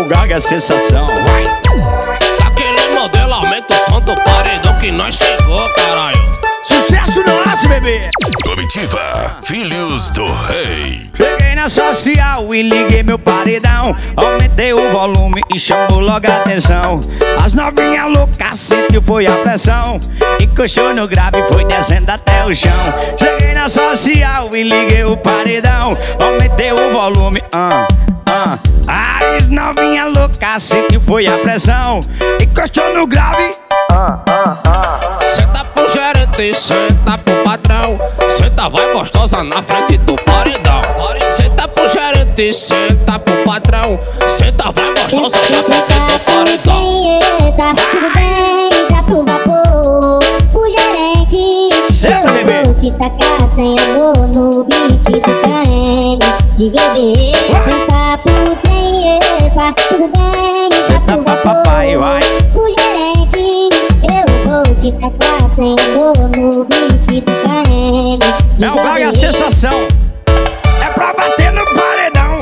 o Gaga sensação. Vai! Daquele modelo aumenta o som do paredão que nós chegou, caralho. Sucesso nosso, bebê! Comitiva, Filhos do Rei. Cheguei na social e liguei meu paredão. Aumentei o volume e chamou logo a atenção. As novinhas loucas sentiu foi a pressão. Encoxou no grave e foi descendo até o chão. Cheguei na social e liguei o paredão. Aumentei o volume, As novinhas loucas sentiu foi a pressão. Encostou no grave, Senta pro gerente, senta pro patrão. Senta vai gostosa na frente do paredão. Senta pro gerente, senta pro patrão. Senta vai gostosa na frente do paredão. Eita, tudo bem, tá pro vapor. O gerente, Senta, bebê. eu vou te tacar sem amor no beat do KM de bebê. Senta pro trem, eita, tudo bem, tá senta pro pra vapor. papai, vai. O gerente, eu vou te tacar sem amor no beat do KM de É o Gaga bebê. sensação. É pra bater no paredão.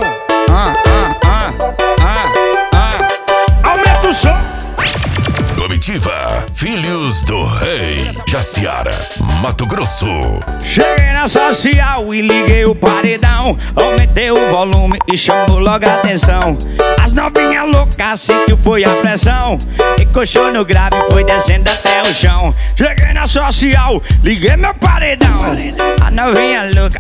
Aumenta o som. Comitiva, Filhos do Rei. Jaciara, Mato Grosso. Cheguei na social e liguei o paredão. Aumentei o volume e chamou logo a atenção. As novinhas loucas sentiu foi a pressão. Encoxou no grave e foi descendo até o chão. Cheguei na social, liguei meu paredão. A novinha louca,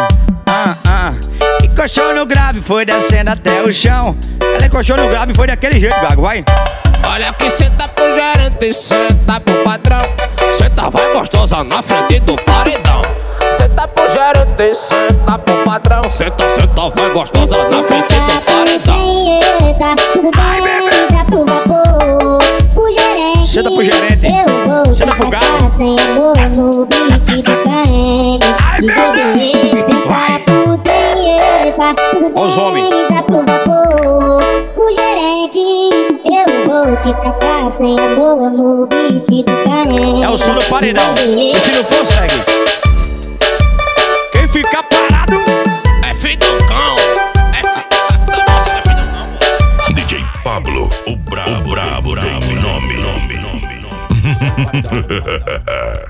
encoxou no grave e foi descendo até o chão. Ela encoxou no grave e foi daquele jeito, Gago, vai. Olha que senta pro gerente, senta pro patrão. Senta vai gostosa na frente do paredão. Senta pro gerente, senta pro patrão. Senta vai gostosa na frente do paredão. Eita, tudo bem, tá pro vapor. O gerente, Senta pro gerente. eu vou Senta te pro tacar galo. sem amor no beat do KM Ai, de meu bebê. Deus. Vai. Senta pro trem, eita, tudo Os homens. bem, tá pro vapor. O gerente, eu vou te tacar sem amor no beat do KM. É o som do paredão. E se não for, segue. Quem fica parado É filho do cão. É filho do cão. DJ Pablo, o brabo, tem nome.